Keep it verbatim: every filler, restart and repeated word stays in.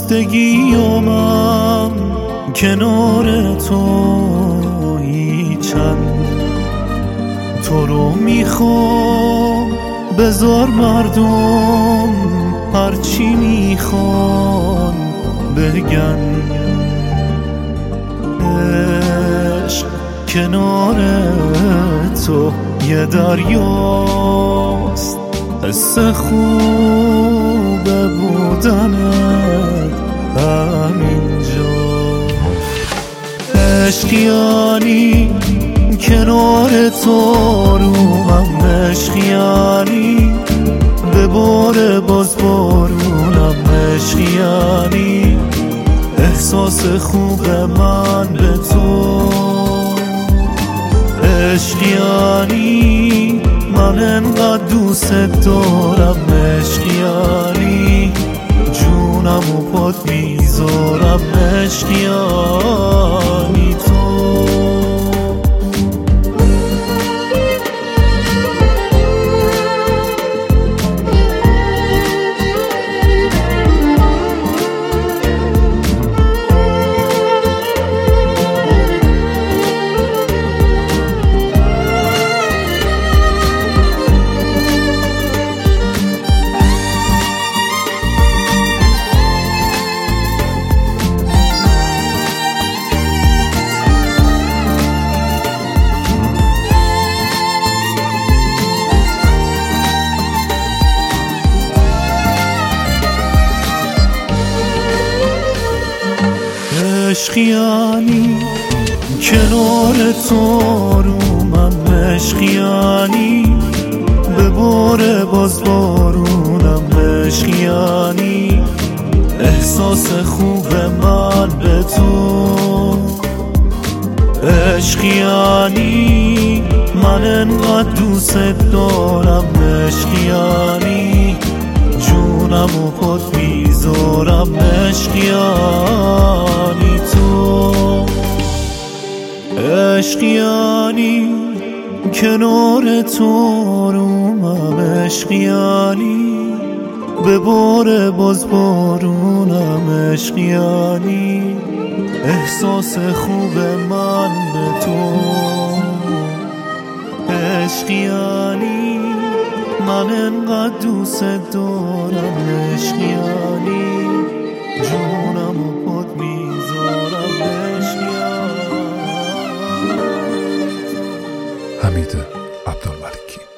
خستگی و من کنار تویی چند تو رو میخوام بذار مردم هرچی میخوان بگن عشق کنار تو یه دریاست حس خوب بودنت همینجا عشق یعنی کنار تو رو هم عشق یعنی بباره باز بارونم عشق یعنی احساس خوب من به تو عشق یعنی من انقدر دوست دارم عشق یعنی جونم و پات میذارم عشق یعنی تو عشق یعنی کنار تو رو من عشق یعنی بباره باز بارونم عشق یعنی احساس خوب من به تو عشق یعنی من انقدر دوست دارم عشق یعنی جونم و پات میذارم عشق یعنی تو عشق یعنی کنار تو رو من عشق یعنی بباره باز بارونم عشق یعنی احساس خوب من به تو عشق یعنی من انقدر دوست دارم عشق یعنی جونم و پات میذارم عشق یعنی حمید عبدالملکی.